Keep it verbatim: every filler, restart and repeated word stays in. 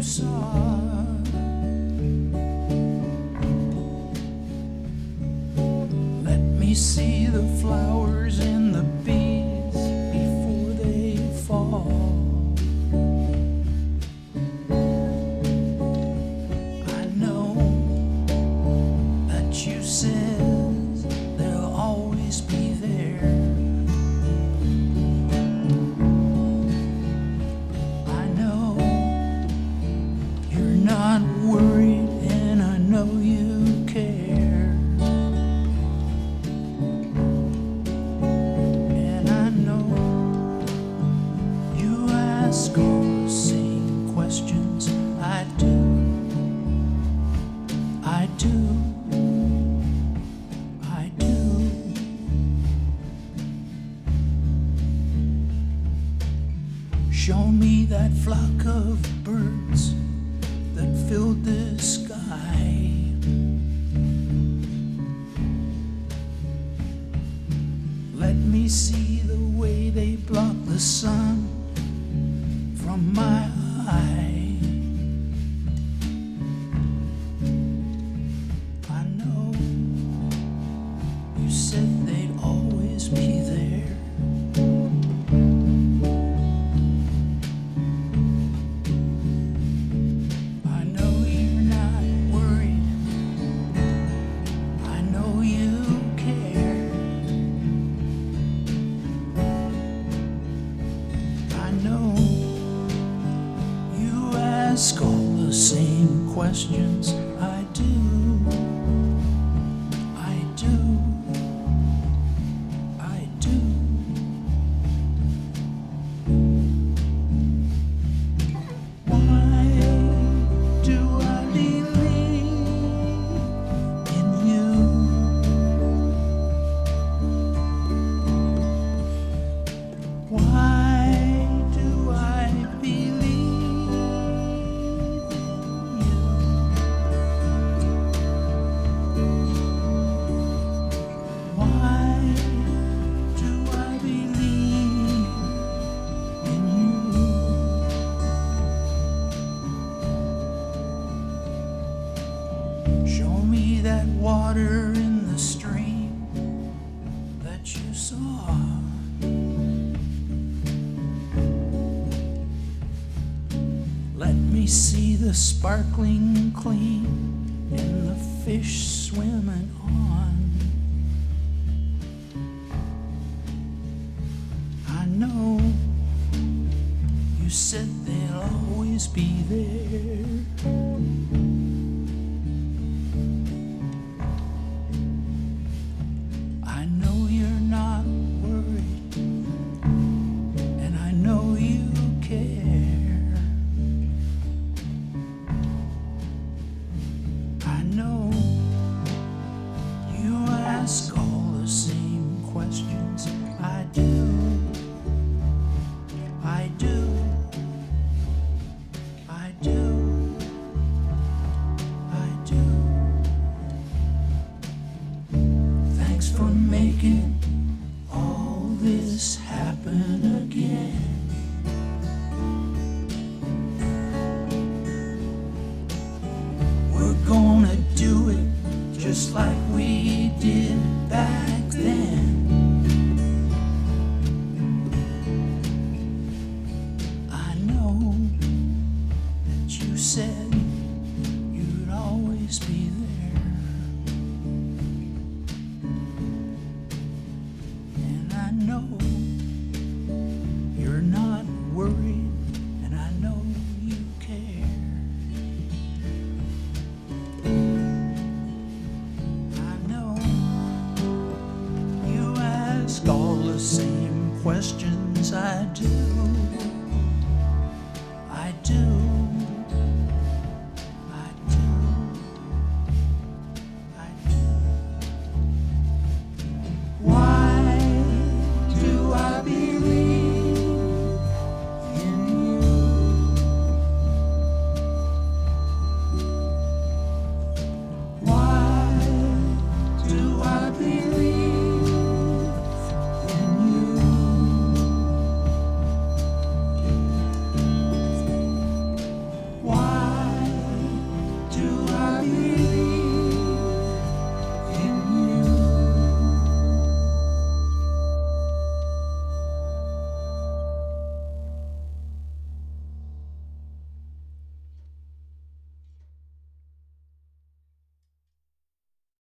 saw. Let me see the flowers and the bees before they fall. I know that you said they'll always be there. I know you're not worried, and I know you care. And I know you ask all the same questions I do. I do. I do. Show me that flock of birds that filled the sky. Let me see the way they block the sun from my eye. I know you said they'd always be there. I know you're not worried. I know you care. I know you ask all the same questions I do. I do. I do. Why do I believe in you? Why do I believe in you? Why do I believe in you? Show me that water in the stream that you saw. Let me see the sparkling clean and the fish swimming on. I know you said they'll always be there. I know you're not worried, and I know you care. I know you ask all the same questions I do. I do. I do. I do. Thanks for making all this happen again. We're gonna do it just like we did